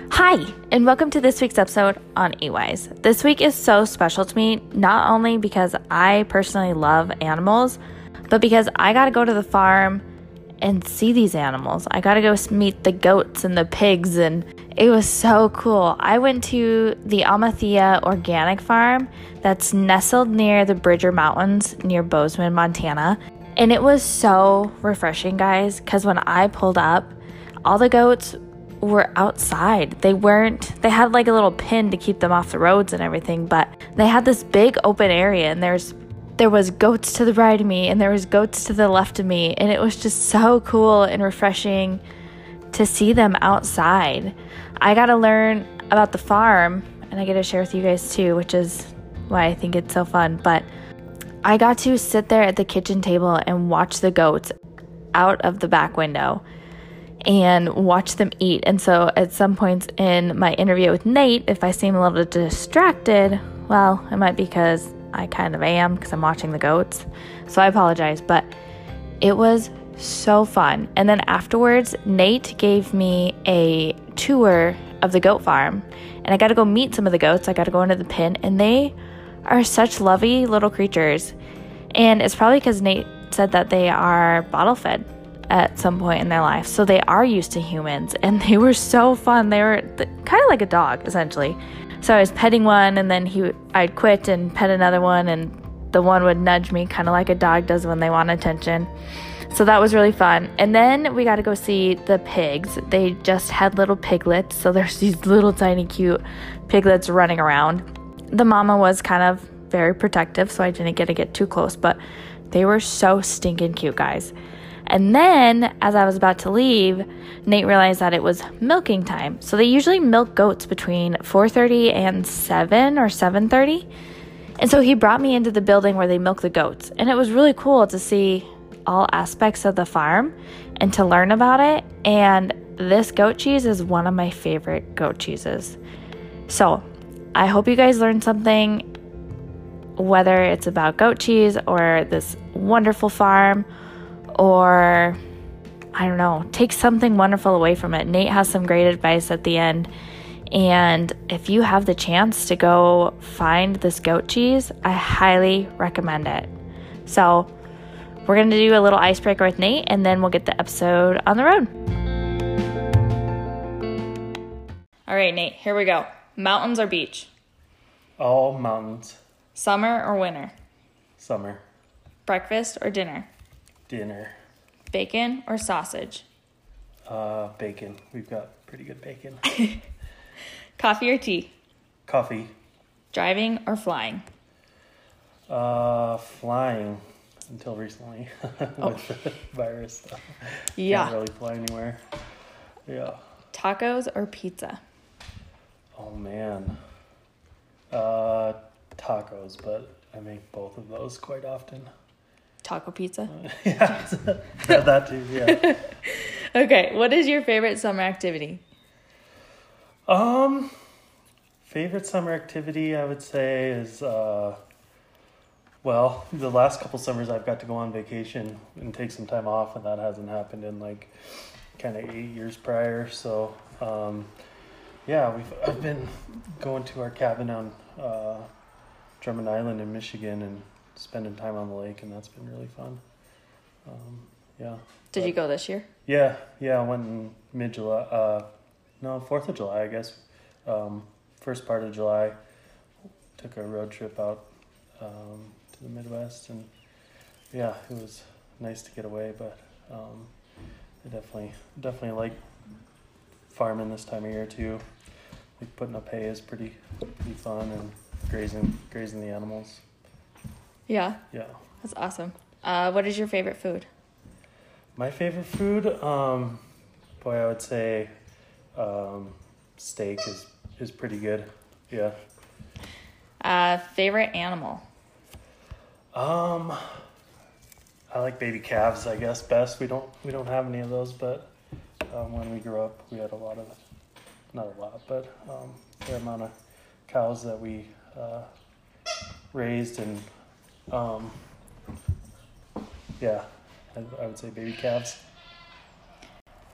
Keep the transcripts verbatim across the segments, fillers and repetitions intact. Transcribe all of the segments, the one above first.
Hi, and welcome to this week's episode on AWISE. This week is so special to me, not only because I personally love animals, but because I got to go to the farm and see these animals. I got to go meet the goats and the pigs, and it was so cool. I went to the Almathea Organic Farm that's nestled near the Bridger Mountains near Bozeman, Montana, and it was so refreshing, guys, because when I pulled up, all the goats were outside. They weren't, they had like a little pin to keep them off the roads and everything, but they had this big open area, and there's there was goats to the right of me and there was goats to the left of me, and it was just so cool and refreshing to see them outside. I got to learn about the farm, and I get to share with you guys too, which is why I think it's so fun. But I got to sit there at the kitchen table and watch the goats out of the back window and watch them eat. And so at some points in my interview with Nate, if I seem a little distracted, well, it might be because I kind of am, because I'm watching the goats. So I apologize, but it was so fun. And then afterwards, Nate gave me a tour of the goat farm, and I got to go meet some of the goats. I got to go into the pen, and they are such lovely little creatures. And it's probably because Nate said that they are bottle fed at some point in their life, so they are used to humans, and they were so fun. They were th- kind of like a dog, essentially. So I was petting one, and then he, I'd quit and pet another one, and the one would nudge me, kind of like a dog does when they want attention. So that was really fun. And then we got to go see the pigs. They just had little piglets, so there's these little tiny cute piglets running around. The mama was kind of very protective, so I didn't get to get too close, but they were so stinking cute, guys. And then, as I was about to leave, Nate realized that it was milking time. So they usually milk goats between four thirty and seven or seven thirty. And so he brought me into the building where they milk the goats. And it was really cool to see all aspects of the farm and to learn about it. And this goat cheese is one of my favorite goat cheeses. So I hope you guys learned something, whether it's about goat cheese or this wonderful farm, or I don't know, take something wonderful away from it. Nate has some great advice at the end. And if you have the chance to go find this goat cheese, I highly recommend it. So we're going to do a little icebreaker with Nate, and then we'll get the episode on the road. All right, Nate, here we go. Mountains or beach? All mountains. Summer or winter? Summer. Breakfast or dinner? Dinner. Bacon or sausage? Uh, bacon. We've got pretty good bacon. Coffee or tea? Coffee. Driving or flying? Uh, flying until recently with Oh. the virus stuff. Yeah. Can't really fly anywhere. Yeah. Tacos or pizza? Oh man. Uh, tacos, but I make both of those quite often. Taco pizza? Yeah, that too. Yeah. Okay, what is your favorite summer activity? Um, favorite summer activity, I would say, is uh, well, the last couple summers I've got to go on vacation and take some time off, and that hasn't happened in like kind of eight years prior. So, um, yeah, we've I've been going to our cabin on uh, Drummond Island in Michigan and spending time on the lake, and that's been really fun. Um, yeah. Did but, you go this year? Yeah, yeah, I went in mid-July, uh, no, fourth of July, I guess. Um, first part of July, took a road trip out um, to the Midwest, and yeah, it was nice to get away, but um, I definitely, definitely like farming this time of year too. Like putting up hay is pretty, pretty fun, and grazing, grazing the animals. Yeah. Yeah. That's awesome. Uh, what is your favorite food? My favorite food, um, boy, I would say um, steak is, is pretty good. Yeah. Uh, favorite animal? Um, I like baby calves, I guess, best. We don't we don't have any of those, but um, when we grew up, we had a lot of, not a lot, but um, a fair amount of cows that we uh, raised, and um, yeah, I, I would say baby calves.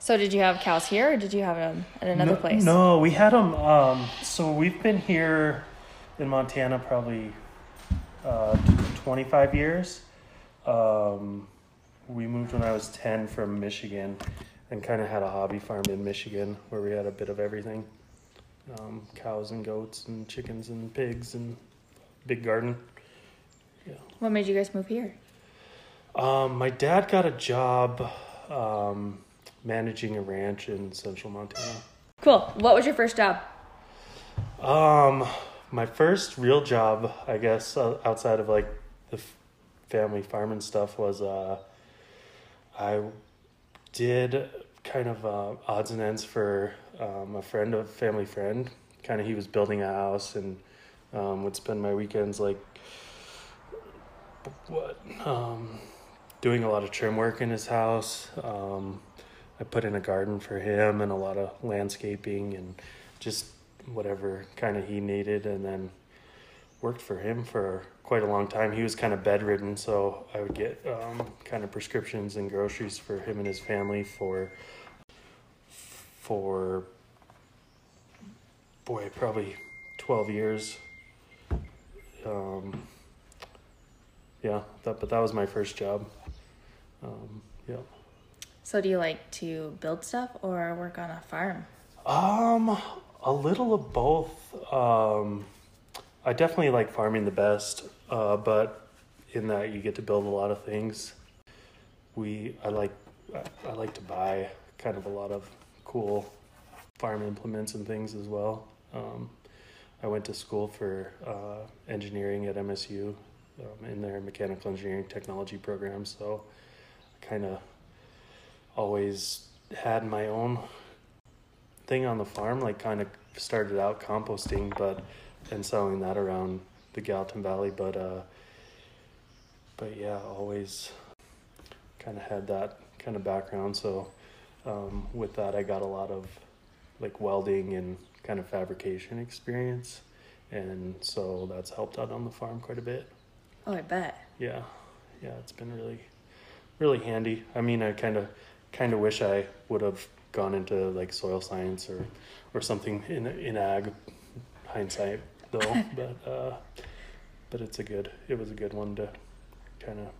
So did you have cows here, or did you have them at another no, place? No, we had them. Um, so we've been here in Montana probably uh, twenty-five years. Um, we moved when I was ten from Michigan, and kind of had a hobby farm in Michigan where we had a bit of everything. Um, cows and goats and chickens and pigs and big garden. Yeah. What made you guys move here? Um, my dad got a job um, managing a ranch in central Montana. Cool. What was your first job? Um, my first real job, I guess, uh, outside of like the f- family farm and stuff, was uh, I did kind of uh, odds and ends for um, a friend, a family friend. Kind of, he was building a house, and um, would spend my weekends like what um, doing a lot of trim work in his house. Um, I put in a garden for him and a lot of landscaping and just whatever kind of he needed, and then worked for him for quite a long time. He was kind of bedridden, so I would get um, kind of prescriptions and groceries for him and his family for for boy probably twelve years. Um, yeah, that but that was my first job. Um, yeah. So do you like to build stuff or work on a farm? Um, a little of both. Um, I definitely like farming the best, uh, but in that you get to build a lot of things. We, I like, I, I like to buy kind of a lot of cool farm implements and things as well. Um, I went to school for uh, engineering at M S U um, in their mechanical engineering technology program, so I kind of always had my own thing on the farm, like kind of started out composting, but and selling that around the Gallatin Valley, but uh, but yeah, always kind of had that kind of background. So um, with that, I got a lot of like welding and kind of fabrication experience, and so that's helped out on the farm quite a bit. Oh, I bet. Yeah, yeah, it's been really, really handy. I mean, I kind of, kind of wish I would have gone into like soil science or, or something in in ag. Hindsight, though, but uh, but it's a good. It was a good one to kind of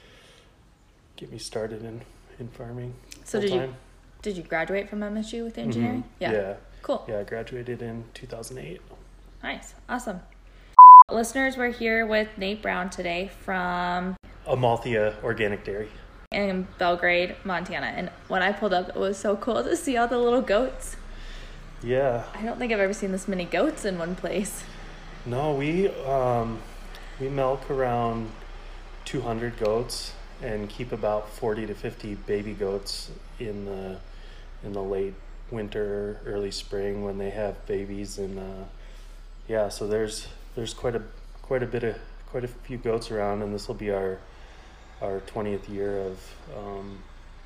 get me started in, in farming. So did you did you graduate from M S U with engineering? Mm-hmm. Yeah. Yeah. Cool. Yeah, I graduated in two thousand eight. Nice. Awesome. Listeners, we're here with Nate Brown today from Amalthea Organic Dairy in Belgrade, Montana. And when I pulled up, it was so cool to see all the little goats. Yeah. I don't think I've ever seen this many goats in one place. No, we um, we milk around two hundred goats and keep about forty to fifty baby goats in the in the late winter, early spring when they have babies, and uh, yeah, so there's there's quite a quite a bit of quite a few goats around, and this will be our our twentieth year of um,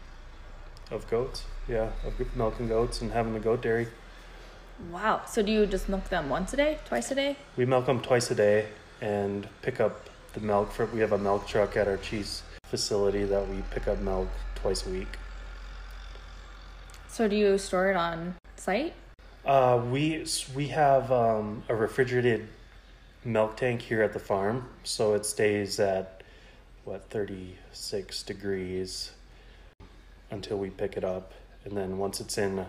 of goats. Yeah, of milking goats and having the goat dairy. Wow. So do you just milk them once a day, twice a day? We milk them twice a day and pick up the milk for, we have a milk truck at our cheese facility that we pick up milk twice a week. So do you store it on site? Uh, we, we have um, a refrigerated milk tank here at the farm. So it stays at, what, thirty-six degrees until we pick it up. And then once it's in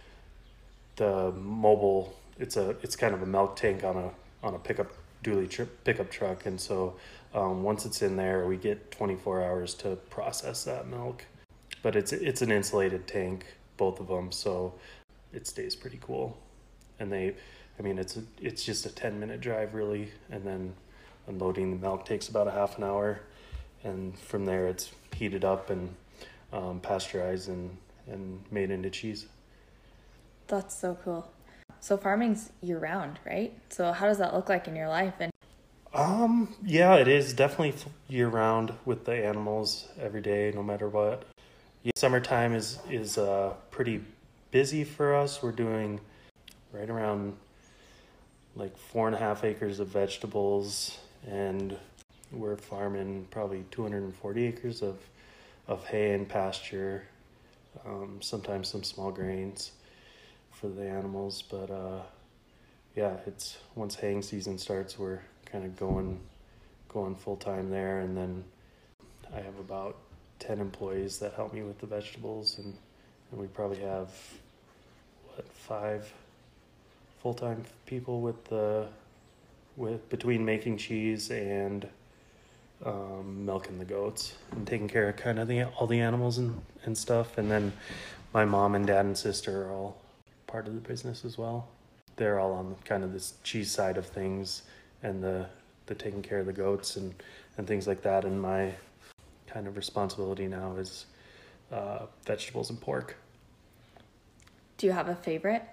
the mobile, it's a it's kind of a milk tank on a on a pickup dually tri- pickup truck, and so um, once it's in there, we get twenty-four hours to process that milk. But it's it's an insulated tank, both of them, so it stays pretty cool. And they, I mean, it's a, it's just a ten minute drive really, and then unloading the milk takes about a half an hour, and from there it's heated up and um, pasteurized and and made into cheese. That's so cool. So farming's year round, right? So how does that look like in your life? And um, yeah, it is definitely year round with the animals every day, no matter what. Yeah, summertime is is uh pretty busy for us. We're doing right around like four and a half acres of vegetables, and we're farming probably two hundred forty acres of of hay and pasture. um, sometimes some small grains for the animals. But uh, yeah, it's once haying season starts, we're kind of going going full time there, and then I have about ten employees that help me with the vegetables, and, and we probably have what five full time people with the with between making cheese and um, milking the goats and taking care of kind of the all the animals and, and stuff. And then my mom and dad and sister are all part of the business as well. They're all on kind of this cheese side of things and the the taking care of the goats and, and things like that. And my kind of responsibility now is uh, vegetables and pork. Do you have a favorite?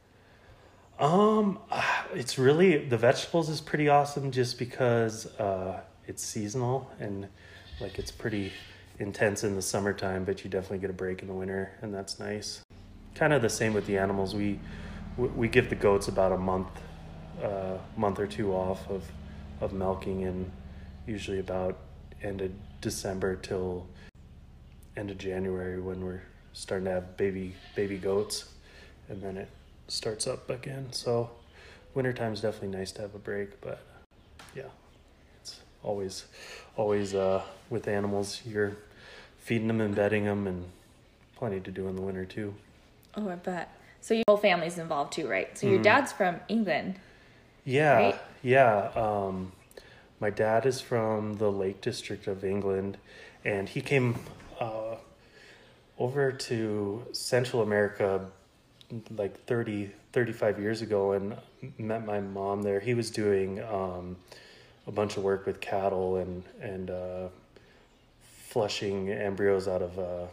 Um, it's really, the vegetables is pretty awesome just because uh, it's seasonal and like it's pretty intense in the summertime, but you definitely get a break in the winter, and that's nice. Kind of the same with the animals. We we give the goats about a month, uh, month or two off of of milking, and usually about end of December till end of January when we're starting to have baby baby goats, and then it starts up again. So wintertime's definitely nice to have a break, but yeah, it's always always uh with animals, you're feeding them and bedding them, and plenty to do in the winter too. Oh, I bet. So your whole family's involved too, right? So your Mm. dad's from England. Yeah, Right? yeah. Um, my dad is from the Lake District of England, and he came uh, over to Central America like thirty, thirty-five years ago and met my mom there. He was doing um, a bunch of work with cattle and, and uh, flushing embryos out of uh,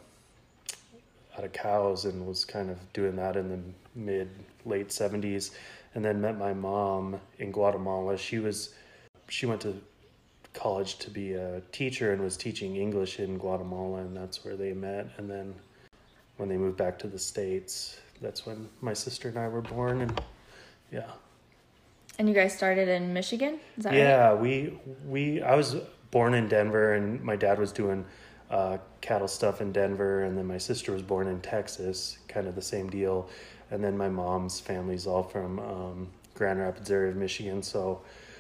out of cows, and was kind of doing that in the mid, late seventies. And then met my mom in Guatemala. She was, she went to college to be a teacher and was teaching English in Guatemala, and that's where they met. And then when they moved back to the States, that's when my sister and I were born. And yeah. And you guys started in Michigan? Is that right? Yeah, we, we, I was born in Denver, and my dad was doing uh, cattle stuff in Denver. And then my sister was born in Texas, kind of the same deal. And then my mom's family's all from um, Grand Rapids area of Michigan. So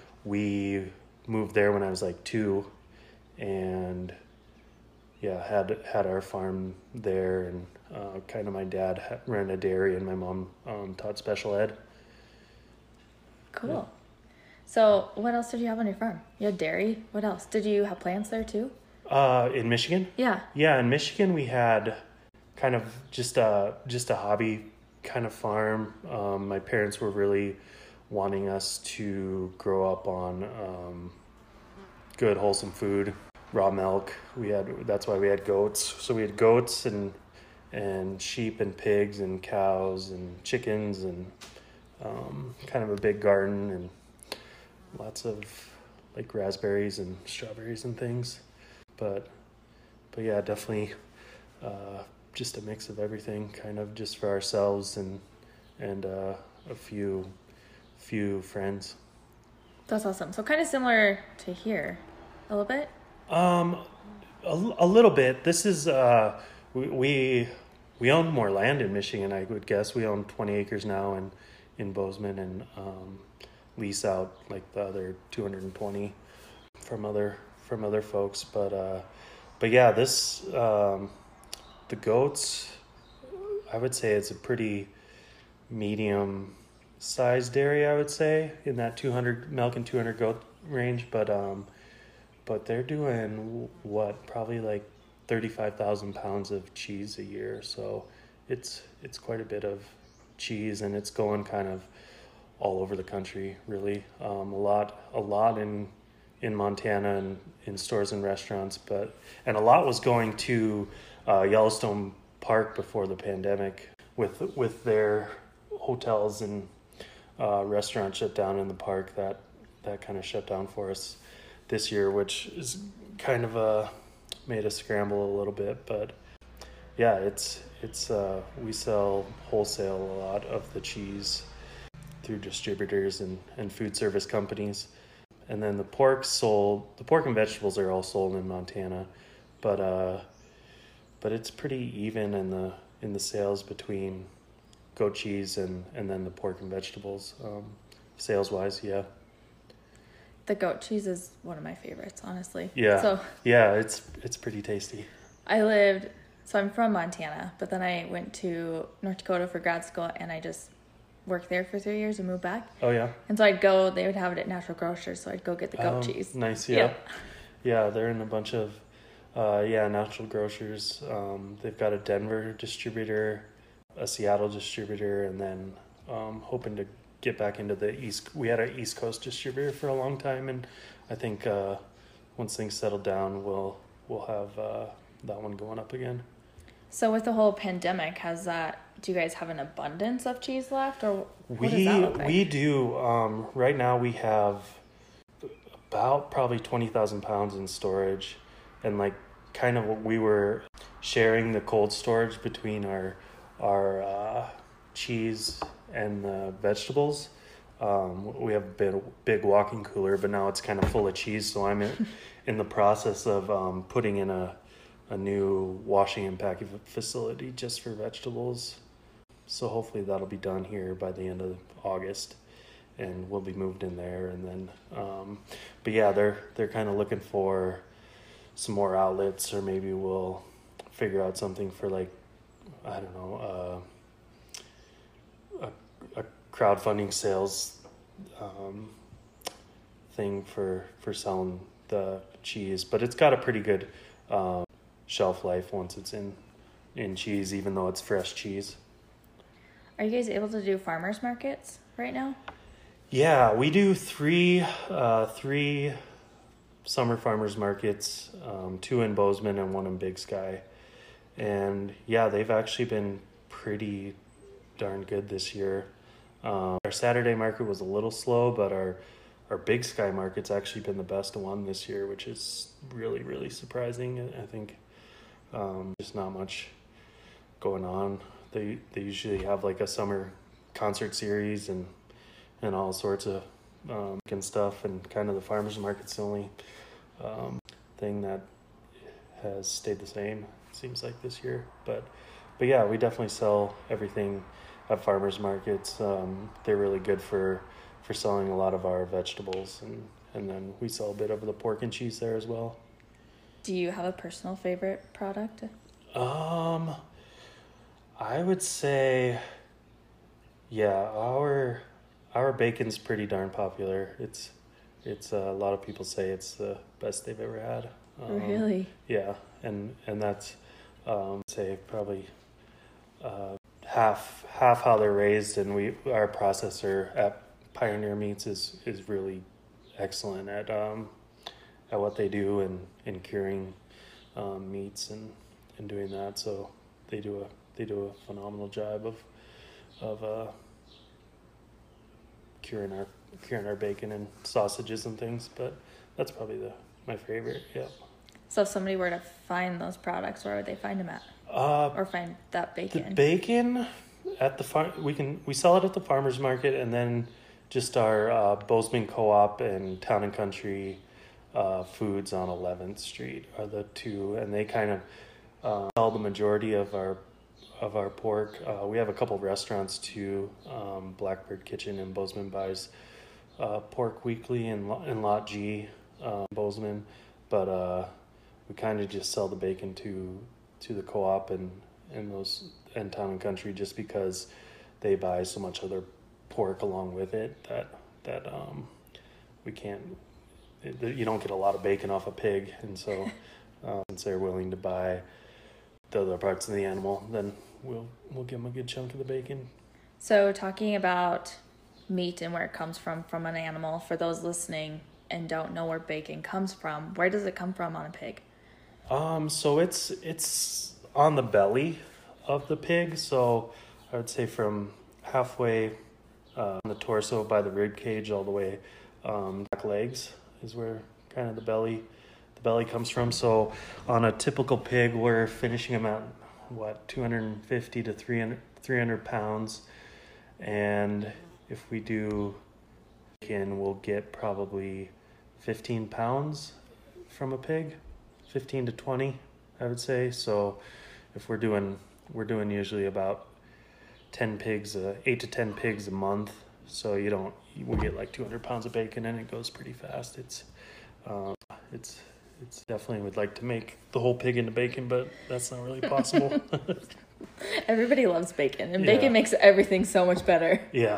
we moved there when I was like two, and yeah, had had our farm there. And uh, kind of my dad had, ran a dairy, and my mom um, taught special ed. Cool. Yeah. So what else did you have on your farm? You had dairy. What else? Did you have plants there too? Uh, in Michigan? Yeah. Yeah, in Michigan we had kind of just a just a hobby kind of farm. Um, my parents were really wanting us to grow up on um, good wholesome food, raw milk. We had that's why we had goats. So we had goats and and sheep and pigs and cows and chickens, and um, kind of a big garden and lots of like raspberries and strawberries and things. But but yeah, definitely uh, just a mix of everything, kind of just for ourselves and and uh, a few few friends. That's awesome. So kind of similar to here, a little bit. Um, a, a little bit. This is uh, we, we we own more land in Michigan. I would guess we own twenty acres now in in Bozeman, and um, lease out like the other two hundred twenty from other from other folks. But uh, but yeah, this um, the goats, I would say it's a pretty medium sized area, I would say, in that two hundred milk and two hundred goat range. But um, but they're doing what, probably like thirty-five thousand pounds of cheese a year. So it's it's quite a bit of cheese, and it's going kind of all over the country, really. Um, a lot a lot in in Montana and in stores and restaurants, but and a lot was going to uh, Yellowstone Park before the pandemic, with with their hotels and uh, restaurants shut down in the park. That that kind of shut down for us this year, which is kind of uh, made us scramble a little bit. But yeah, it's it's uh, we sell wholesale a lot of the cheese through distributors and, and food service companies. And then the pork sold, the pork and vegetables are all sold in Montana, but uh, but it's pretty even in the in the sales between goat cheese and, and then the pork and vegetables. Um, sales wise, yeah. The goat cheese is one of my favorites, honestly. Yeah. So yeah, it's it's pretty tasty. I lived, so I'm from Montana, but then I went to North Dakota for grad school, and I just worked there for three years and moved back. Oh, yeah? And so I'd go, they would have it at Natural Grocers, so I'd go get the goat Oh, cheese. Nice, yeah. yeah. Yeah, they're in a bunch of, uh, yeah, Natural Grocers. Um, they've got a Denver distributor, a Seattle distributor, and then um, hoping to get back into the East. We had an East Coast distributor for a long time, and I think uh, once things settle down, we'll we'll have uh, that one going up again. So with the whole pandemic, has that, do you guys have an abundance of cheese left, or what we does that look like? we do. Um, right now we have about probably twenty thousand pounds in storage, and like kind of we were sharing the cold storage between our our uh, cheese and the vegetables. Um, we have a big, big walking cooler, but now it's kind of full of cheese, so I'm in, in the process of um, putting in a a new washing and packing facility just for vegetables. So hopefully that'll be done here by the end of August, and we'll be moved in there. And then, um, but yeah, they're they're kind of looking for some more outlets, or maybe we'll figure out something for like, I don't know, uh, a a crowdfunding sales um, thing for for selling the cheese. But it's got a pretty good um, shelf life once it's in in cheese, even though it's fresh cheese. Are you guys able to do farmers markets right now? Yeah, we do three uh, three summer farmers markets, um, two in Bozeman and one in Big Sky. And yeah, they've actually been pretty darn good this year. Um, our Saturday market was a little slow, but our our Big Sky market's actually been the best one this year, which is really, really surprising. I think um, there's not much going on. They they usually have like a summer concert series and and all sorts of um, and stuff, and kind of the farmers market's the only um, thing that has stayed the same, it seems like, this year. But but yeah, we definitely sell everything at farmers markets. Um, they're really good for for selling a lot of our vegetables, and and then we sell a bit of the pork and cheese there as well. Do you have a personal favorite product? Um, I would say, yeah, our our bacon's pretty darn popular. It's it's uh, a lot of people say it's the best they've ever had. Um, Really? Yeah, and and that's um, say probably uh, half half how they're raised, and we our processor at Pioneer Meats is is really excellent at um, at what they do and in curing um, meats and, and doing that. So they do a they do a phenomenal job of of uh, curing our curing our bacon and sausages and things. But that's probably the my favorite. Yeah. So if somebody were to find those products, where would they find them at? Uh, or find that bacon? The bacon at the farm, we can we sell it at the farmers market, and then just our uh, Bozeman Co-op and Town and Country uh, Foods on eleventh Street are the two, and they kind of uh, sell the majority of our of our pork. Uh, we have a couple of restaurants too. Um, Blackbird Kitchen in Bozeman buys uh, pork weekly in in Lot G, uh, Bozeman, but uh, we kind of just sell the bacon to to the co-op and and those and Town and Country, just because they buy so much other pork along with it that that um we can't it, you don't get a lot of bacon off a pig, and so um, since they're willing to buy the other parts of the animal, then we'll we'll give them a good chunk of the bacon. So talking about meat and where it comes from from an animal, for those listening and don't know where bacon comes from, where does it come from on a pig? Um, so it's it's on the belly of the pig. So I would say from halfway uh, on the torso by the rib cage all the way um, back legs is where kind of the belly the belly comes from. So on a typical pig, we're finishing them at what two hundred fifty to three hundred, three hundred pounds, and if we do bacon, we'll get probably fifteen pounds from a pig. fifteen to twenty, I would say. So if we're doing we're doing usually about ten pigs, uh, eight to ten pigs a month. So you don't we get like two hundred pounds of bacon, and it goes pretty fast. It's um, it's it's definitely would like to make the whole pig into bacon, but that's not really possible. Everybody loves bacon, and Yeah. bacon makes everything so much better. Yeah.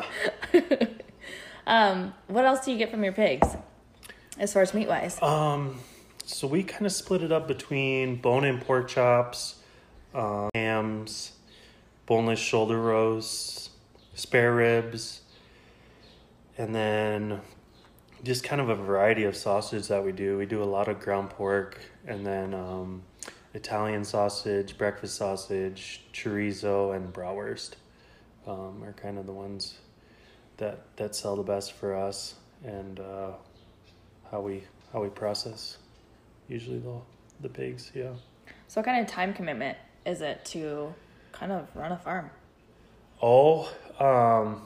Um, what else do you get from your pigs, as far as meat wise? Um, so we kind of split it up between bone-in pork chops, um, hams, boneless shoulder roasts, spare ribs, and then just kind of a variety of sausage that we do. We do a lot of ground pork, and then um, Italian sausage, breakfast sausage, chorizo, and bratwurst um, are kind of the ones that that sell the best for us, and uh, how we how we process usually the the pigs. Yeah. So what kind of time commitment is it to kind of run a farm? Oh, um,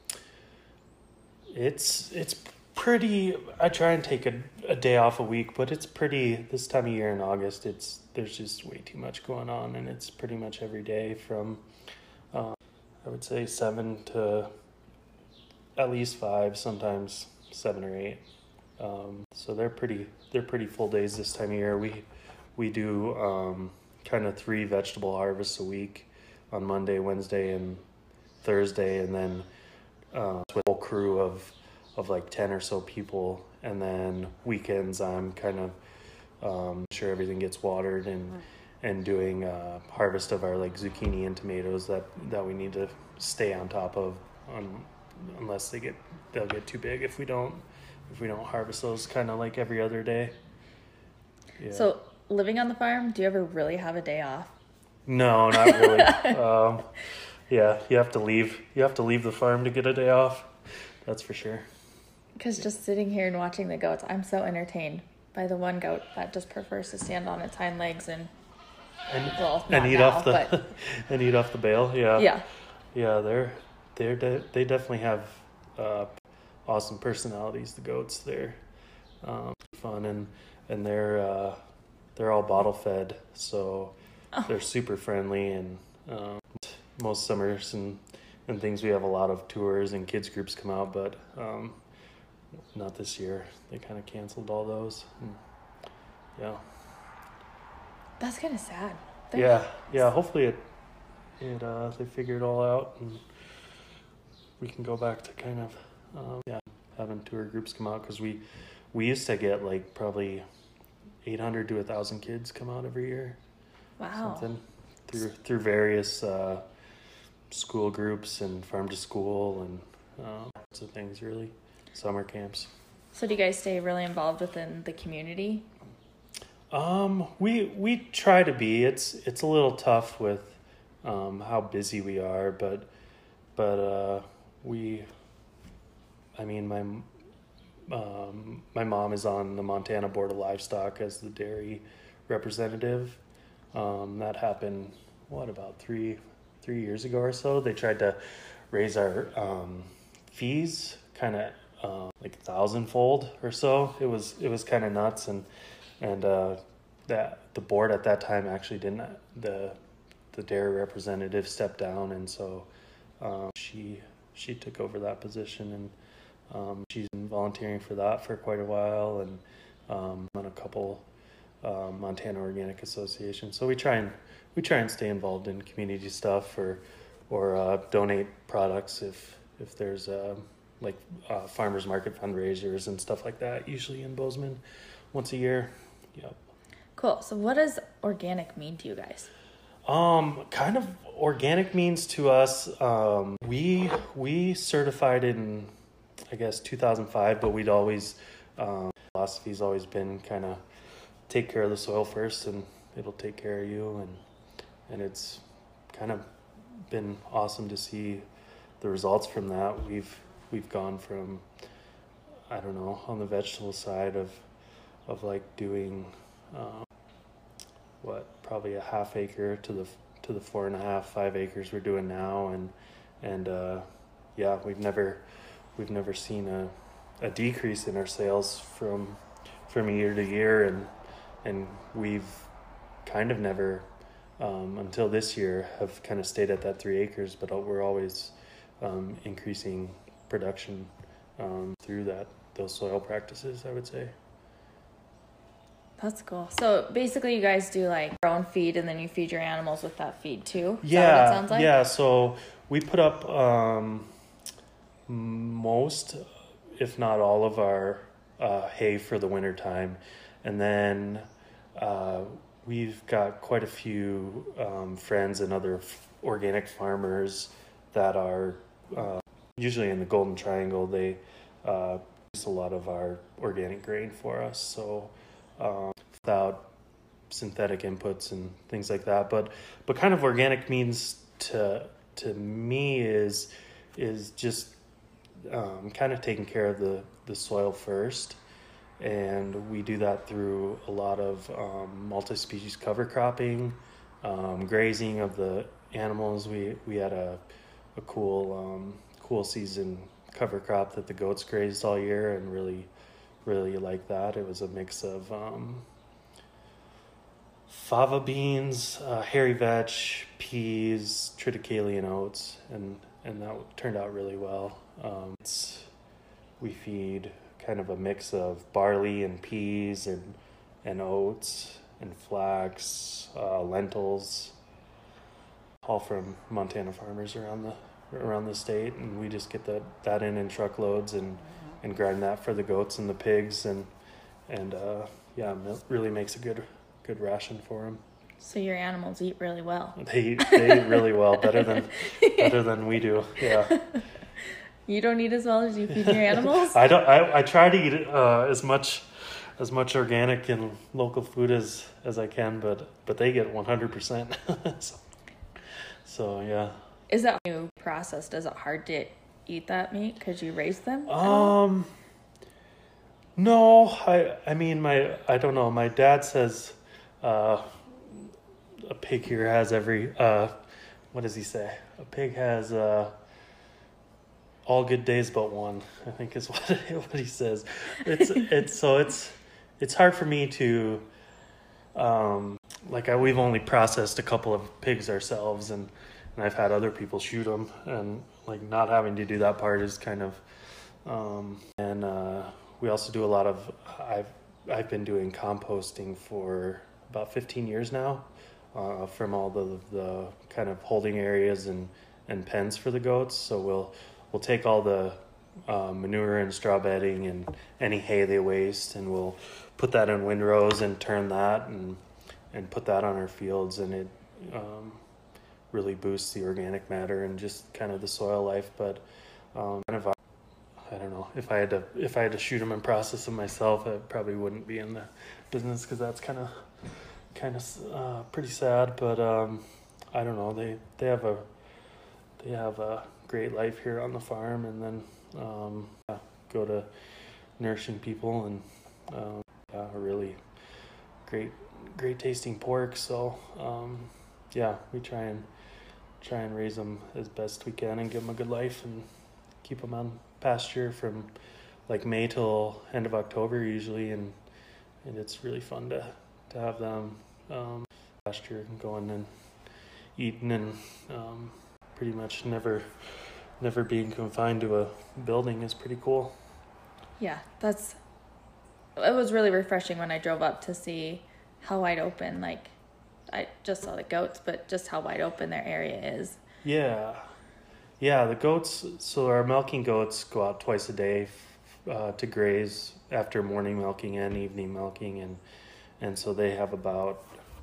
it's it's pretty. I try and take a, a day off a week, but it's pretty. This time of year in August, it's there's just way too much going on, and it's pretty much every day from um, I would say seven to at least five, sometimes seven or eight. Um, so they're pretty they're pretty full days this time of year. We we do um, kind of three vegetable harvests a week on Monday, Wednesday, and Thursday, and then uh, with a whole crew of of like ten or so people. And then weekends, I'm kind of um, sure everything gets watered and and doing uh, harvest of our like zucchini and tomatoes that that we need to stay on top of on unless they get they'll get too big if we don't if we don't harvest those kind of like every other day. Yeah. So living on the farm, do you ever really have a day off? No, not really. um, yeah, you have to leave. You have to leave the farm to get a day off. That's for sure. Because just sitting here and watching the goats, I'm so entertained by the one goat that just prefers to stand on its hind legs and And, well, and not eat now, off the but and eat off the bale. Yeah. yeah. Yeah, they're they're de- they definitely have uh, awesome personalities. The goats, they're um, fun, and and they're uh, they're all bottle fed, so Oh. they're super friendly. And um, most summers and and things, we have a lot of tours and kids groups come out, but um, not this year. They kind of canceled all those. And, yeah. That's kind of sad. They're- Yeah, yeah. Hopefully it it uh, they figure it all out, and we can go back to kind of um, yeah having tour groups come out, because we we used to get like probably eight hundred to a thousand kids come out every year. Wow. Something through through various uh, school groups and farm to school and uh, lots of things, really, summer camps. So do you guys stay really involved within the community? Um, we we try to be. It's it's a little tough with um, how busy we are, but but uh, we. I mean, my um, my mom is on the Montana Board of Livestock as the dairy representative. Um, that happened what about three three years ago or so. They tried to raise our um, fees, kind of uh, like a thousandfold or so. It was it was kind of nuts, and. And uh, that the board at that time actually didn't. The the dairy representative stepped down, and so um, she she took over that position, and um, she's been volunteering for that for quite a while, and um, on a couple um, Montana Organic Association. So we try and we try and stay involved in community stuff, or or uh, donate products if if there's uh, like uh, farmers market fundraisers and stuff like that. Usually in Bozeman, once a year. Yep. Cool. So what does organic mean to you guys? Um, kind of organic means to us, um, we we certified in, I guess, two thousand five, but we'd always, um, philosophy's always been kind of take care of the soil first, and it'll take care of you, and and it's kind of been awesome to see the results from that. We've we've gone from, I don't know, on the vegetable side of of like doing um, what probably a half acre to the to the four and a half five acres we're doing now, and and uh, yeah, we've never we've never seen a, a decrease in our sales from from year to year, and and we've kind of never um, until this year have kind of stayed at that three acres, but we're always um, increasing production um, through that those soil practices, I would say. That's cool. So basically you guys do like your own feed and then you feed your animals with that feed too? Is yeah, that what it sounds like? Yeah, so we put up um, most, if not all of our uh, hay for the winter time. And then uh, we've got quite a few um, friends and other f- organic farmers that are uh, usually in the Golden Triangle. They uh, use a lot of our organic grain for us. So um, without synthetic inputs and things like that, but but kind of organic means to to me is is just um, kind of taking care of the the soil first, and we do that through a lot of um, multi-species cover cropping, um, grazing of the animals. We we had a a cool um, cool season cover crop that the goats grazed all year, and really really like that. It was a mix of um, fava beans, uh, hairy vetch, peas, triticale, oats, and and that turned out really well. Um, it's, we feed kind of a mix of barley and peas and and oats and flax, uh, lentils, all from Montana farmers around the around the state, and we just get that that in in truckloads and and grind that for the goats and the pigs, and and uh, yeah, it really makes a good good ration for them. So your animals eat really well. They eat, they eat really well, better than better than we do. Yeah. You don't eat as well as you feed your animals? I don't. I, I try to eat uh, as much as much organic and local food as, as I can, but but they get one hundred percent. So, so yeah. Is that new processed? Is it hard to eat that meat because you raise them? Um. No, I I mean my I don't know. My dad says uh, a pig here has every uh, what does he say? A pig has uh, all good days but one, I think is what what he says. It's it's so it's it's hard for me to um like I we've only processed a couple of pigs ourselves, and and I've had other people shoot them, and like not having to do that part is kind of um and uh we also do a lot of I've I've been doing composting for about fifteen years now, uh from all the the kind of holding areas and and pens for the goats. So we'll We'll take all the uh, manure and straw bedding and any hay they waste, and we'll put that in windrows and turn that and and put that on our fields, and it um, really boosts the organic matter and just kind of the soil life. But um, kind of I don't know if I had to if I had to shoot them and process them myself, I probably wouldn't be in the business, because that's kind of kind of uh, pretty sad. But um, I don't know. They they have a they have a great life here on the farm, and then um, yeah, go to nourishing people, and um, yeah, a really great, great tasting pork. So um, yeah, we try and try and raise them as best we can and give them a good life and keep them on pasture from like May till end of October usually, and and it's really fun to to have them um, pasture and going and eating, and um, pretty much never never being confined to a building is pretty cool. Yeah, that's it was really refreshing when I drove up to see how wide open, like I just saw the goats, but just how wide open their area is. Yeah. Yeah, the goats, so our milking goats go out twice a day uh, to graze after morning milking and evening milking, and and so they have about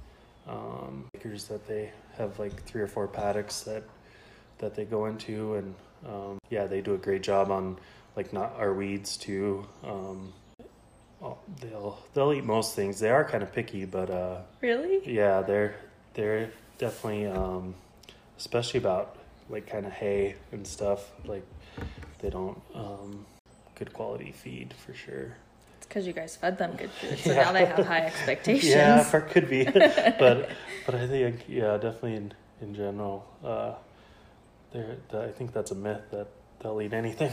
um, acres that they have, like three or four paddocks that that they go into, and um, yeah, they do a great job on like not our weeds too. Um, oh, they'll they'll eat most things. They are kind of picky, but uh, really, yeah, they're they're definitely um, especially about like kind of hay and stuff. Like they don't um, good quality feed for sure. It's because you guys fed them good food, so Yeah. now they have high expectations. Yeah, it could be, but but I think yeah, definitely in in general. Uh, There, I think that's a myth that they'll eat anything,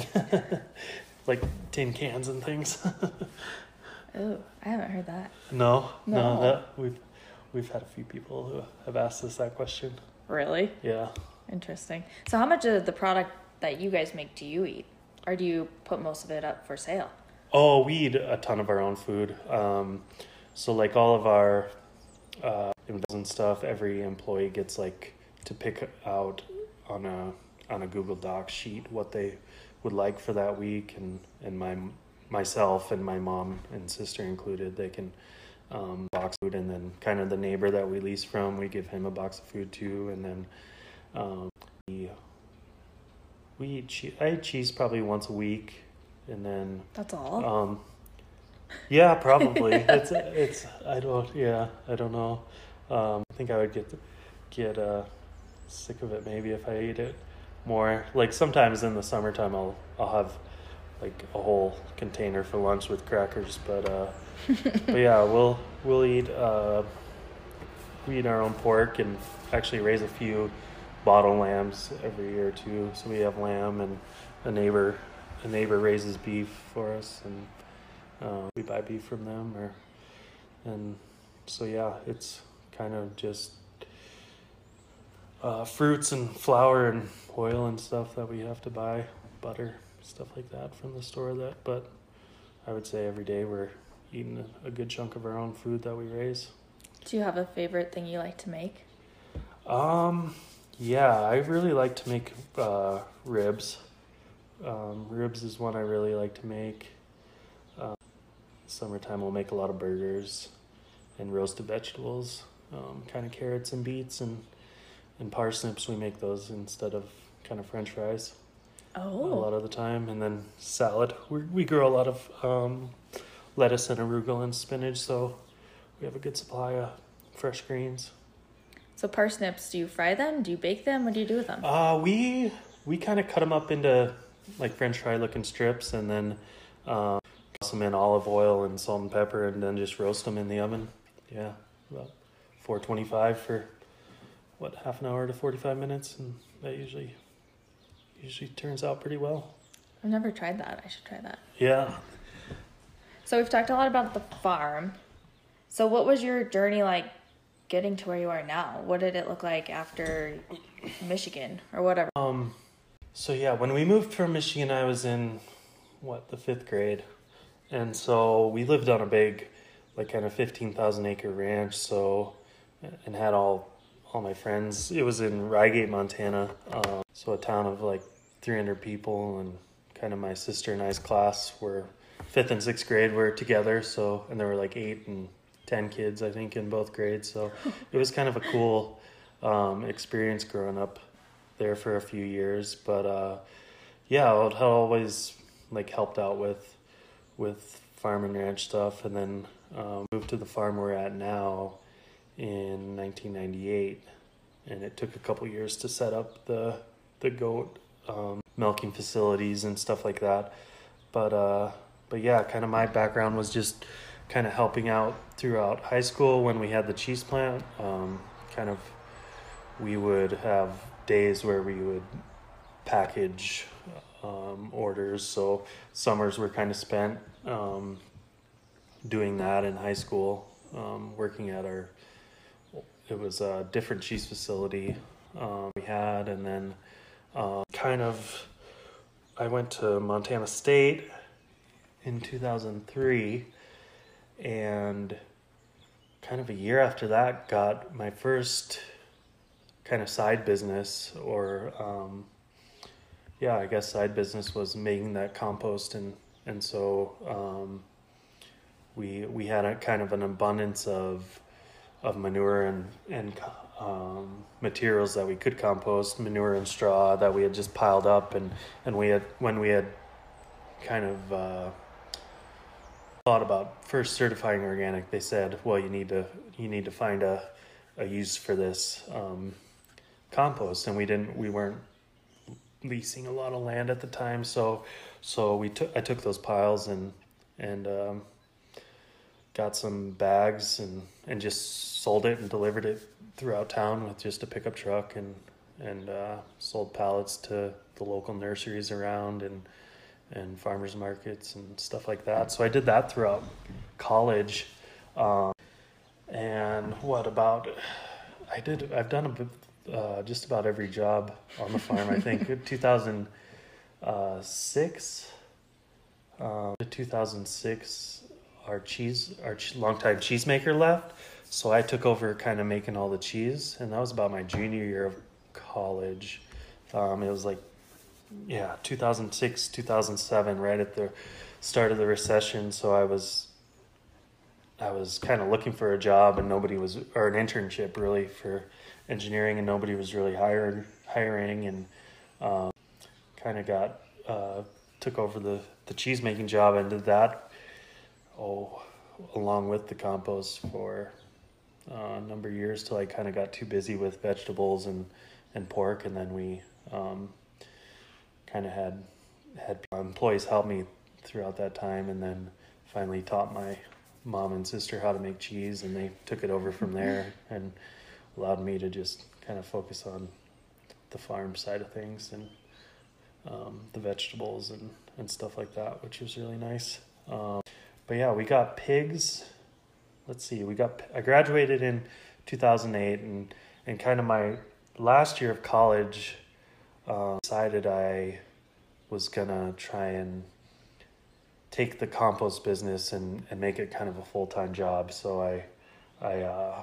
like tin cans and things. Oh, I haven't heard that. No, no, No. that we've we've had a few people who have asked us that question. Really? Yeah. Interesting. So how much of the product that you guys make do you eat? Or do you put most of it up for sale? Oh, we eat a ton of our own food. Um, so like all of our uh, and stuff, every employee gets like to pick out on a on a Google Docs sheet what they would like for that week, and and my myself and my mom and sister included, they can um, box food, and then kind of the neighbor that we lease from, we give him a box of food too, and then um, we we eat cheese. I eat cheese probably once a week, and then that's all. Um, yeah, probably. it's it's I don't yeah I don't know. Um, I think I would get get uh, sick of it maybe if I ate it more. Like sometimes in the summertime, I'll I'll have like a whole container for lunch with crackers. But uh, but yeah, we'll we'll eat uh, we eat our own pork, and actually raise a few bottle lambs every year too. So we have lamb, and a neighbor a neighbor raises beef for us, and uh, we buy beef from them. Or and so yeah, it's kind of just uh, fruits and flour and oil and stuff that we have to buy, butter, stuff like that from the store. That, but I would say every day we're eating a good chunk of our own food that we raise. Do you have a favorite thing you like to make? Um, yeah, I really like to make uh, ribs. Um, ribs is one I really like to make. Uh, summertime we'll make a lot of burgers and roasted vegetables, um, kind of carrots and beets and and parsnips. We make those instead of kind of French fries. Oh. A lot of the time, and then salad. We we grow a lot of um, lettuce and arugula and spinach, so we have a good supply of fresh greens. So parsnips, do you fry them? Do you bake them? What do you do with them? Uh, we we kind of cut them up into like French fry looking strips, and then um, toss them in olive oil and salt and pepper, and then just roast them in the oven. Yeah, about four twenty-five for what, half an hour to forty-five minutes, and that usually usually turns out pretty well. I've never tried that. I should try that. Yeah. So we've talked a lot about the farm. So what was your journey like getting to where you are now? What did it look like after Michigan or whatever? Um, so yeah, when we moved from Michigan, I was in what, the fifth grade. And so we lived on a big, like kind of fifteen thousand acre ranch. So, and had all, all my friends. It was in Rygate, Montana. Um, so a town of like three hundred people, and kind of my sister and I's class were fifth and sixth grade were together. So, and there were like eight and ten kids, I think, in both grades. So it was kind of a cool um, experience growing up there for a few years. But uh, yeah, I had always like helped out with with farm and ranch stuff, and then um, moved to the farm we're at now in nineteen ninety-eight. And it took a couple years to set up the the goat um, milking facilities and stuff like that. But uh, but yeah, kind of my background was just kind of helping out throughout high school when we had the cheese plant. Um, kind of, we would have days where we would package um, orders. So summers were kind of spent um, doing that in high school, um, working at our, it was a different cheese facility um, we had. And then uh, kind of, I went to Montana State in two thousand three, and kind of a year after that got my first kind of side business, or um, yeah, I guess side business was making that compost. And and so um, we we had a kind of an abundance of of manure and and um, materials that we could compost, manure and straw that we had just piled up. And and we had, when we had kind of uh, thought about first certifying organic, they said, well, you need to you need to find a a use for this um, compost. And we didn't we weren't leasing a lot of land at the time, so so we took I took those piles and and um, got some bags and and just sold it and delivered it throughout town with just a pickup truck, and and uh, sold pallets to the local nurseries around, and and farmers markets and stuff like that. So I did that throughout college. Um, And what about, I did, I've done a bit, uh, just about every job on the farm, I think. two thousand six, um, two thousand six, our cheese, our ch- longtime cheesemaker left. So I took over kind of making all the cheese. And that was about my junior year of college. Um, it was like, yeah, two thousand six, two thousand seven, right at the start of the recession. So I was, I was kind of looking for a job, and nobody was, or an internship really for engineering, and nobody was really hired, hiring, and um, kind of got, uh, took over the, the cheese making job and did that, oh, along with the compost for uh, a number of years till I kind of got too busy with vegetables and, and pork. And then we um, kind of had, had employees help me throughout that time, and then finally taught my mom and sister how to make cheese, and they took it over from there and allowed me to just kind of focus on the farm side of things and um, the vegetables and, and stuff like that, which was really nice. Um, but yeah, we got pigs. Let's see, we got, I graduated in two thousand eight, and, and kind of my last year of college, um, decided I was gonna try and take the compost business and, and make it kind of a full-time job. So I, I, uh,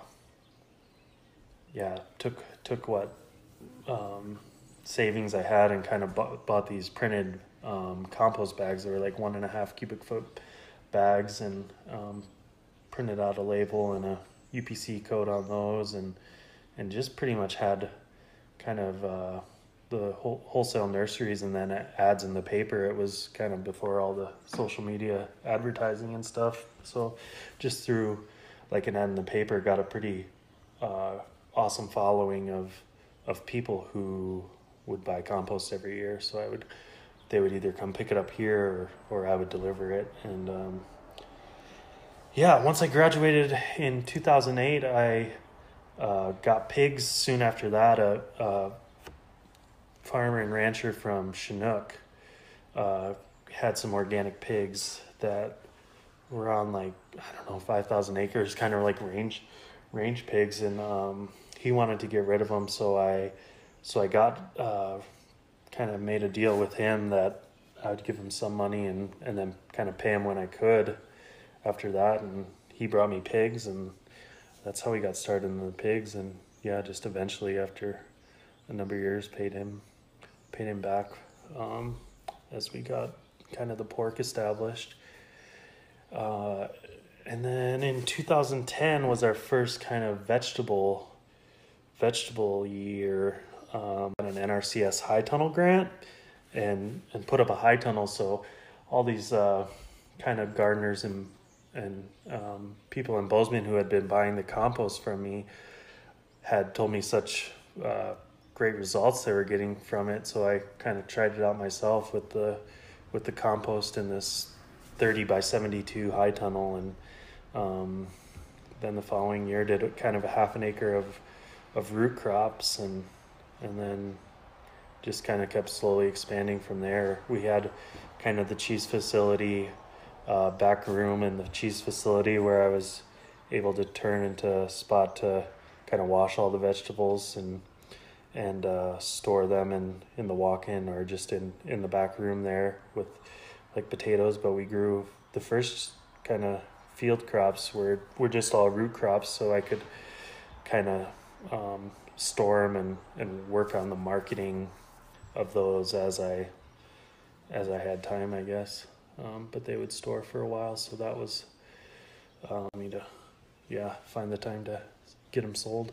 yeah, took, took what, um, savings I had and kind of bought, bought these printed, um, compost bags. They were like one and a half cubic foot bags, and, um, printed out a label and a U P C code on those, and, and just pretty much had kind of, uh, the whole, wholesale nurseries and then ads in the paper. It was kind of before all the social media advertising and stuff. So just through like an ad in the paper, got a pretty uh, awesome following of of people who would buy compost every year. So I would, they would either come pick it up here, or, or I would deliver it. And um, yeah, once I graduated in two thousand eight, I uh, got pigs. Soon after that, a, a farmer and rancher from Chinook uh, had some organic pigs that were on like, I don't know, five thousand acres, kind of like range range pigs. And um, he wanted to get rid of them. So I, so I got, uh, kind of made a deal with him that I would give him some money and, and then kind of pay him when I could after that. And he brought me pigs, and that's how we got started in the pigs. And yeah, just eventually after a number of years paid him paid him back um, as we got kind of the pork established. Uh, and then in two thousand ten was our first kind of vegetable vegetable year. Um, an N R C S high tunnel grant, and and put up a high tunnel. So all these uh, kind of gardeners and and um, people in Bozeman who had been buying the compost from me had told me such uh, great results they were getting from it. So I kind of tried it out myself with the with the compost in this thirty by seventy-two high tunnel, and um, then the following year did kind of a half an acre of of root crops, and and then just kind of kept slowly expanding from there. We had kind of the cheese facility uh, back room in the cheese facility where I was able to turn into a spot to kind of wash all the vegetables and and uh, store them in, in the walk-in or just in, in the back room there with like potatoes. But we grew the first kind of field crops were, were just all root crops, so I could kind of um, store them and, and work on the marketing of those as I as I had time, I guess. Um, but they would store for a while, so that was uh, me to yeah find the time to get them sold.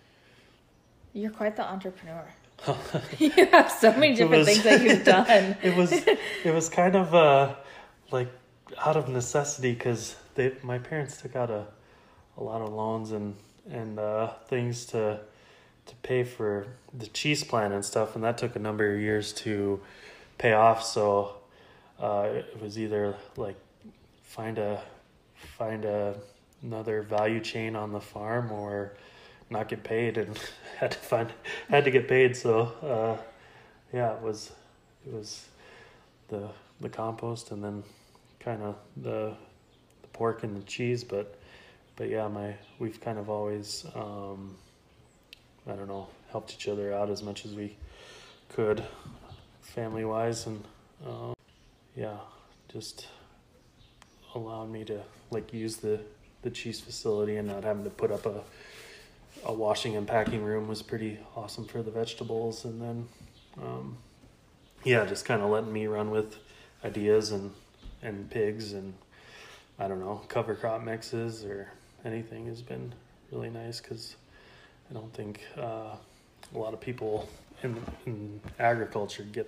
You're quite the entrepreneur. You have so many different was, things that you've done. it was it was kind of uh, like out of necessity, because they my parents took out a a lot of loans and and uh, things to to pay for the cheese plant and stuff, and that took a number of years to pay off. So uh, it was either like find a find a another value chain on the farm or not get paid, and had to find had to get paid. So uh, yeah, it was it was the the compost and then kind of the the pork and the cheese, but but yeah, my we've kind of always, um, I don't know, helped each other out as much as we could, family wise, and um, yeah, just allowed me to like use the the cheese facility and not having to put up a a washing and packing room was pretty awesome for the vegetables. And then um, yeah, just kind of letting me run with ideas and and pigs and I don't know, cover crop mixes or anything has been really nice, because I don't think uh, a lot of people in, in agriculture get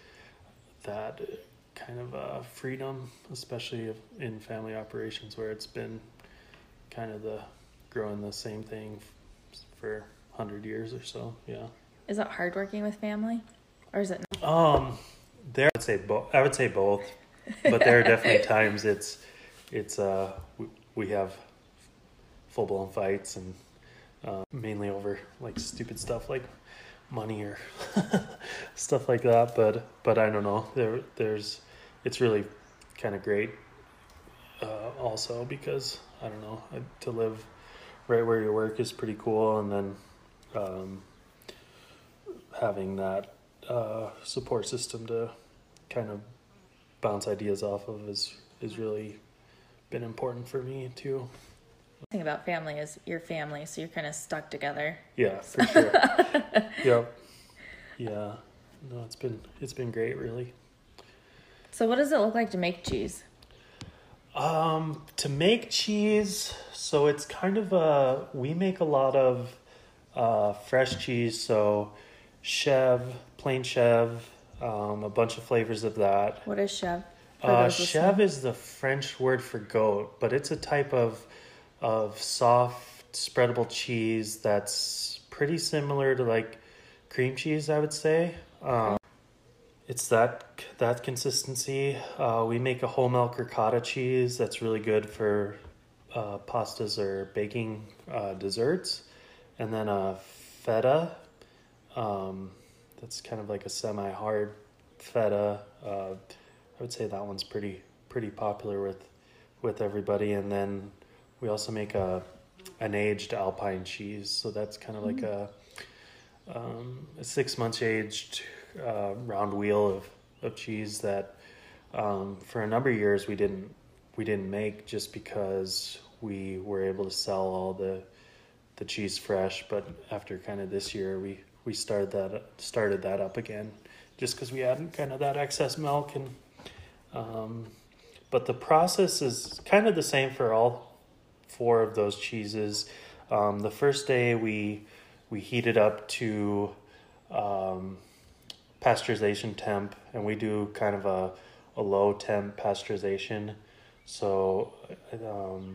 that kind of uh, freedom, especially in family operations where it's been kind of the growing the same thing for a hundred years or so. Yeah. Is it hard working with family, or is it not? Um, there I would say both. I would say both, but there are definitely times it's it's uh we, we have full blown fights and uh, mainly over like stupid stuff like money or stuff like that. But but I don't know. There there's it's really kind of great uh, also because I don't know, to live right where you work is pretty cool, and then um, having that uh, support system to kind of bounce ideas off of is is really been important for me too. The thing about family is your family, so you're kind of stuck together. Yeah, for sure. Yep. Yeah. No, it's been it's been great, really. So what does it look like to make cheese? Um, to make cheese, so it's kind of a, we make a lot of uh, fresh cheese, so chev, plain chev, um, a bunch of flavors of that. What is chev? Uh, chev is the French word for goat, but it's a type of of soft spreadable cheese that's pretty similar to like cream cheese, I would say. Um, it's that that consistency. Uh, we make a whole milk ricotta cheese that's really good for uh, pastas or baking uh, desserts, and then a feta. Um, that's kind of like a semi-hard feta. Uh, I would say that one's pretty pretty popular with with everybody. And then we also make a an aged Alpine cheese. So that's kind of like a um, a six months aged uh, round wheel of, of cheese that um, for a number of years we didn't we didn't make just because we were able to sell all the the cheese fresh. But after kind of this year we we started that started that up again just because we had kind of that excess milk. And um, but the process is kind of the same for all four of those cheeses. Um, the first day we we heat it up to um, pasteurization temp, and we do kind of a, a low temp pasteurization. So um,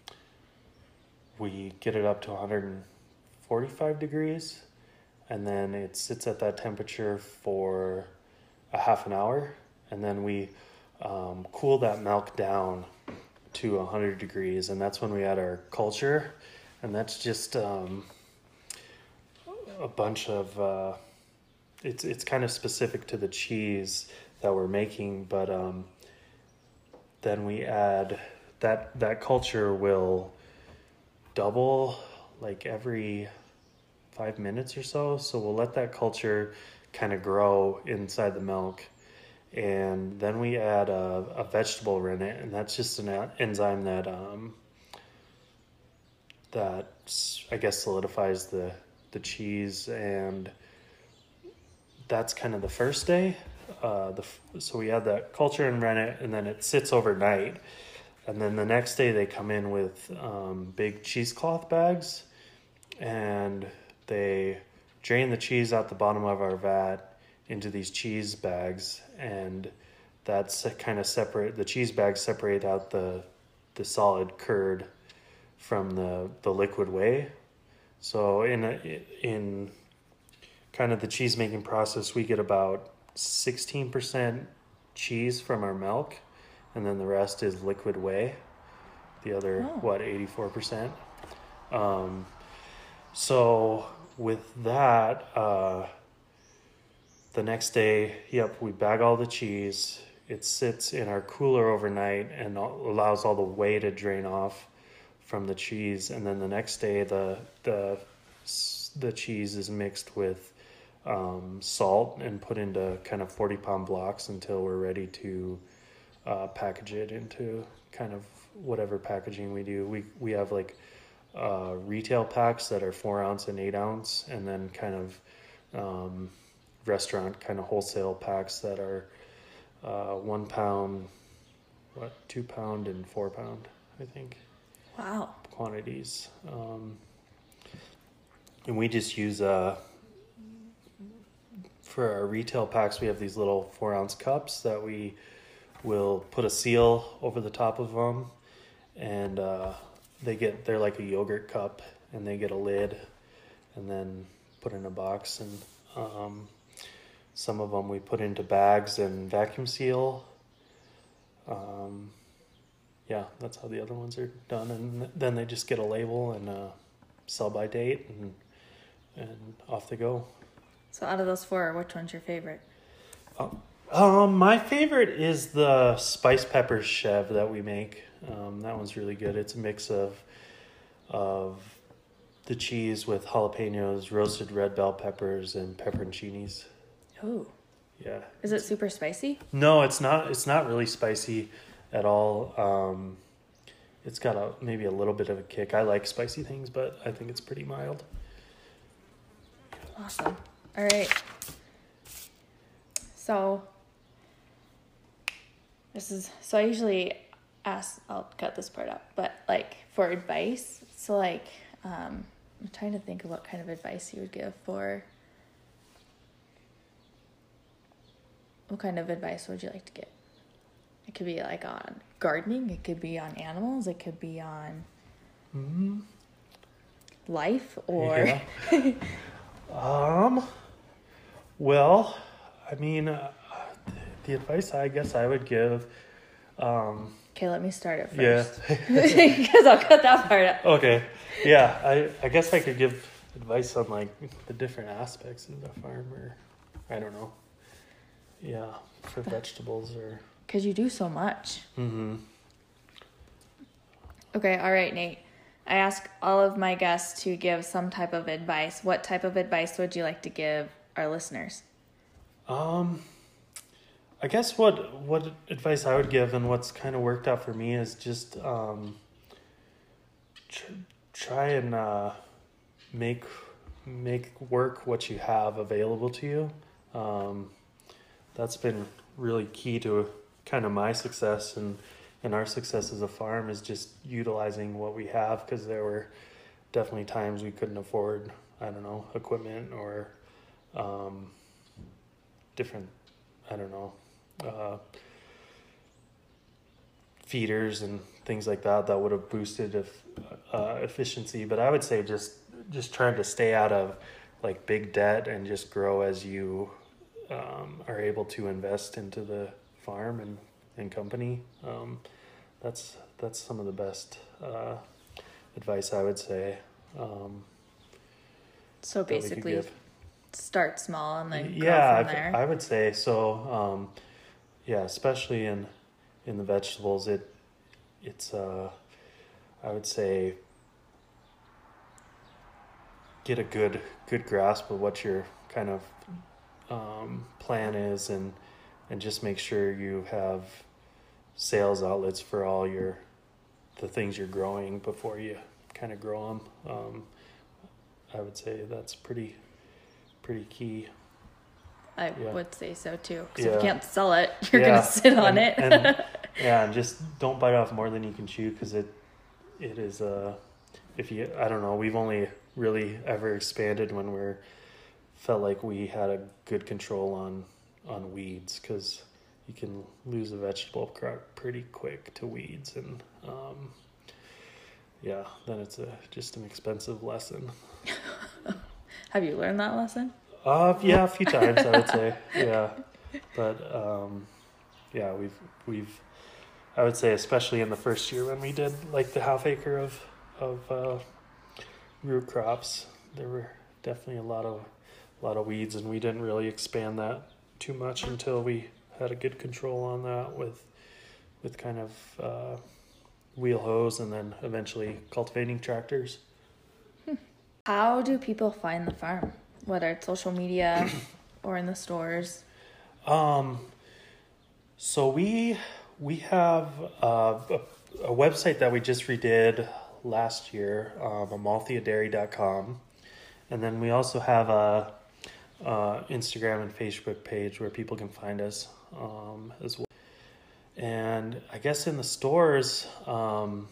we get it up to one hundred forty-five degrees, and then it sits at that temperature for a half an hour, and then we um, cool that milk down to one hundred degrees, and that's when we add our culture. And that's just um, a bunch of uh, it's it's kind of specific to the cheese that we're making, but um, then we add that that culture will double like every five minutes or so. So we'll let that culture kind of grow inside the milk, and then we add a, a vegetable rennet, and that's just an enzyme that um, that I guess solidifies the the cheese. And that's kind of the first day. Uh, the so we add that culture and rennet, and then it sits overnight. And then the next day they come in with um, big cheesecloth bags, and they drain the cheese out the bottom of our vat into these cheese bags, and that's kind of separate. The cheese bags separate out the the solid curd from the the liquid whey. So in a, in kind of the cheese making process, we get about sixteen percent cheese from our milk, and then the rest is liquid whey. The other oh. what eighty-four percent. Um, so with that, uh, the next day, yep, we bag all the cheese. It sits in our cooler overnight and allows all the whey to drain off from the cheese, and then the next day the the the cheese is mixed with um, salt and put into kind of forty pound blocks until we're ready to uh, package it into kind of whatever packaging we do. We we have like uh, retail packs that are four ounce and eight ounce, and then kind of um, restaurant kind of wholesale packs that are uh, one pound, what two pound and four pound, I think. Wow. Quantities. Um, and we just use uh for our retail packs, we have these little four ounce cups that we will put a seal over the top of them, and uh, they get they're like a yogurt cup, and they get a lid, and then put in a box. And um, some of them we put into bags and vacuum seal. Um, yeah, that's how the other ones are done, and then they just get a label and uh, sell by date, and and off they go. So out of those four, which one's your favorite? Um, um, my favorite is the spice pepper chev that we make. Um, that one's really good. It's a mix of of the cheese with jalapenos, roasted red bell peppers, and pepperoncinis. Oh. Yeah. Is it super spicy? No, it's not. It's not really spicy at all. Um, it's got a maybe a little bit of a kick. I like spicy things, but I think it's pretty mild. Awesome. All right. So this is so I usually ask. I'll cut this part out, but like for advice. So like um, I'm trying to think of what kind of advice you would give for. What kind of advice would you like to get? It could be like on gardening. It could be on animals. It could be on mm-hmm. life or. Yeah. um. Well, I mean, uh, the advice I guess I would give. Um, okay, let me start it first. Yeah. Because I'll cut that part out. Okay. Yeah, I I guess I could give advice on like the different aspects of the farm, or I don't know. Yeah, for vegetables or. Because you do so much. Mm-hmm. Okay, all right, Nate. I ask all of my guests to give some type of advice. What type of advice would you like to give our listeners? Um, I guess what what advice I would give and what's kind of worked out for me is just um, tr- try and uh, make make work what you have available to you. Um, that's been really key to kind of my success and, and our success as a farm is just utilizing what we have, because there were definitely times we couldn't afford, I don't know, equipment or um, different, I don't know, uh, feeders and things like that that would have boosted if, uh, efficiency. But I would say just just trying to stay out of like big debt and just grow as you um, are able to invest into the farm and, and company. Um, that's that's some of the best uh, advice I would say. Um, so basically, start small and then grow yeah, from there. I, I would say so. Um, yeah, especially in in the vegetables, it it's uh, I would say get a good good grasp of what your kind of um, plan is, and and just make sure you have sales outlets for all your the things you're growing before you kind of grow them. Um, I would say that's pretty pretty key. I yeah. would say so too. Because yeah. if you can't sell it, you're yeah. gonna sit on and, it. and, yeah, and just don't bite off more than you can chew, because it it is uh if you I don't know we've only really ever expanded when we're felt like we had a good control on on weeds, because you can lose a vegetable crop pretty quick to weeds, and um, yeah, then it's a just an expensive lesson. Have you learned that lesson? Uh, yeah, a few times I would say, yeah, but um, yeah, we've we've I would say especially in the first year when we did like the half acre of of uh, root crops, there were definitely a lot of a lot of weeds, and we didn't really expand that too much until we had a good control on that with with kind of uh, wheel hose, and then eventually cultivating tractors. How do people find the farm, whether it's social media or in the stores? Um, so we we have uh, a, a website that we just redid last year, um, amalthea dairy dot com, and then we also have a, a Instagram and Facebook page where people can find us um, as well. And I guess in the stores, um,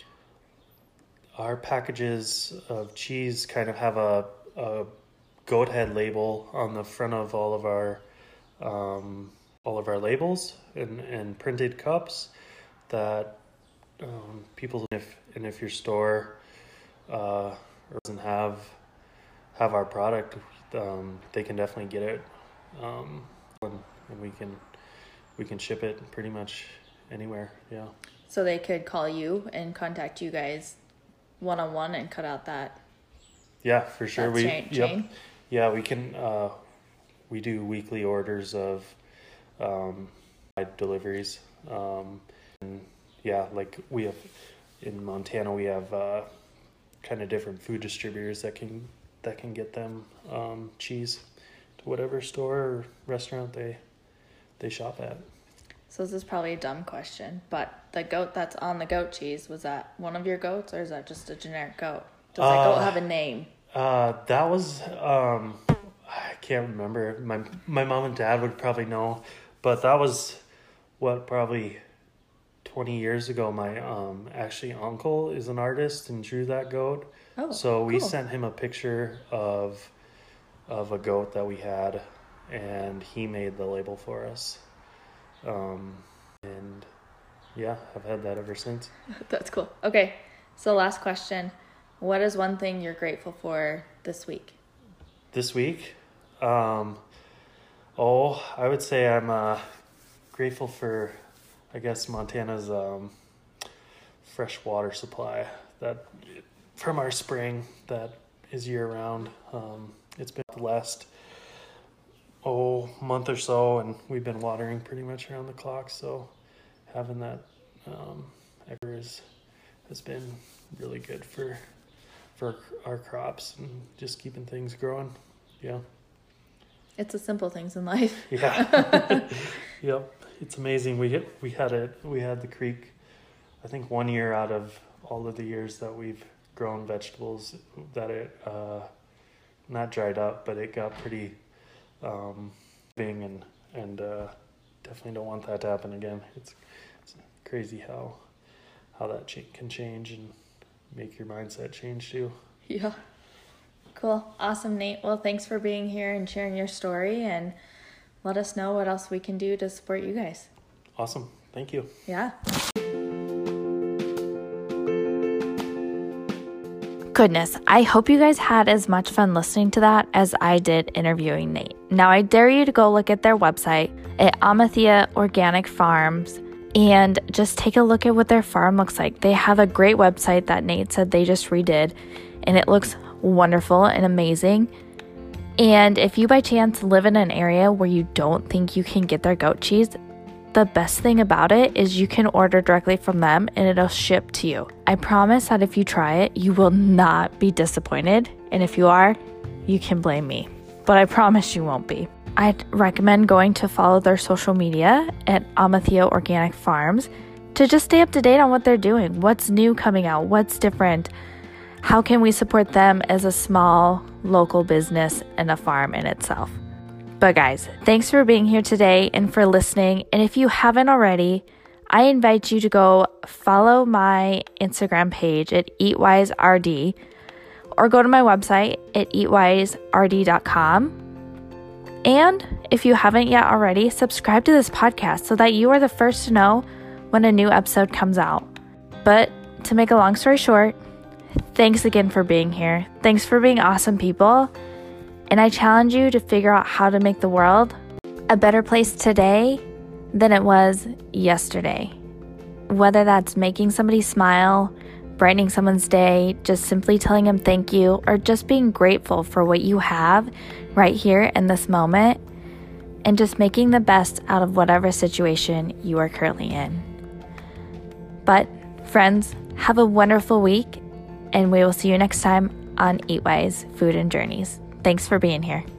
our packages of cheese kind of have a, a goat head label on the front of all of our um, all of our labels and, and printed cups that um, people, if and if your store uh, doesn't have have our product, um, they can definitely get it, um, and, and we can we can ship it pretty much anywhere. Yeah. So they could call you and contact you guys one on one and cut out that. Yeah, for sure. We chain, yep. chain. Yeah, we can. Uh, we do weekly orders of um, deliveries. Um, and yeah, like we have in Montana, we have uh, kind of different food distributors that can that can get them um, cheese to whatever store or restaurant they they shop at. So this is probably a dumb question, but the goat that's on the goat cheese, was that one of your goats or is that just a generic goat? Does that Uh, goat have a name? Uh, that was um, I can't remember. My my mom and dad would probably know, but that was what probably twenty years ago. My um actually uncle is an artist and drew that goat. Oh, so we cool. sent him a picture of of a goat that we had, and he made the label for us. Um, and yeah, I've had that ever since. That's cool. Okay, so last question. What is one thing you're grateful for this week? This week? Um, oh, I would say I'm uh, grateful for, I guess, Montana's um, fresh water supply that from our spring that is year-round. Um, it's been the last oh month or so, and we've been watering pretty much around the clock, so having that um, is, has been really good for for our crops and just keeping things growing. Yeah. It's the simple things in life. Yeah. Yep. It's amazing. We hit, we had it, we had the creek, I think one year out of all of the years that we've grown vegetables that it, uh, not dried up, but it got pretty, um, big and, and, uh, definitely don't want that to happen again. It's, it's crazy how, how that ch- can change and make your mindset change too. Yeah. Cool. Awesome, Nate. Well, thanks for being here and sharing your story, and let us know what else we can do to support you guys. Awesome. Thank you. Yeah. Goodness, I hope you guys had as much fun listening to that as I did interviewing Nate. Now, I dare you to go look at their website at Amalthea Organic Farms and just take a look at what their farm looks like. They have a great website that Nate said they just redid, and it looks wonderful and amazing. And if you by chance live in an area where you don't think you can get their goat cheese, the best thing about it is you can order directly from them and it'll ship to you. I promise that if you try it, you will not be disappointed. And if you are, you can blame me. But I promise you won't be. I'd recommend going to follow their social media at Amalthea Organic Farms to just stay up to date on what they're doing, what's new coming out, what's different. How can we support them as a small local business and a farm in itself? But guys, thanks for being here today and for listening. And if you haven't already, I invite you to go follow my Instagram page at EatWiseRD or go to my website at eat wise r d dot com. And if you haven't yet already, subscribe to this podcast so that you are the first to know when a new episode comes out. But to make a long story short, thanks again for being here. Thanks for being awesome people. And I challenge you to figure out how to make the world a better place today than it was yesterday. Whether that's making somebody smile, brightening someone's day, just simply telling them thank you, or just being grateful for what you have right here in this moment, and just making the best out of whatever situation you are currently in. But Friends, have a wonderful week, and we will see you next time on Eatwise Food and Journeys. Thanks for being here.